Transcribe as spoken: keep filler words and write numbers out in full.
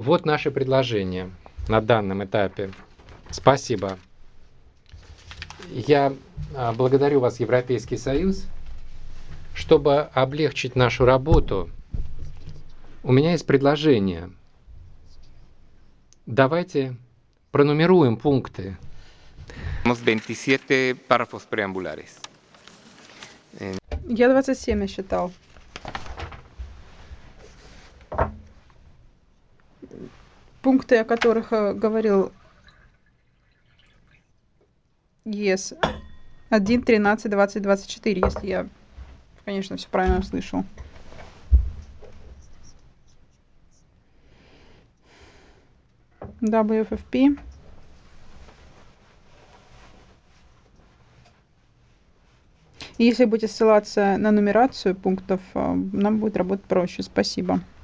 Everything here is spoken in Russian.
Вот наши предложения на данном этапе. Спасибо. Я а, благодарю вас, Европейский Союз. Чтобы облегчить нашу работу, у меня есть предложение. Давайте пронумеруем пункты. veintisiete párrafos preambulares. Я двадцать семь я считал. Пункты, о которых э, говорил ЕС. один, тринадцать, двадцать, двадцать четыре, если я, конечно, все правильно слышал. дабл ю эф эф пи. Если будете ссылаться на нумерацию пунктов, нам будет работать проще. Спасибо.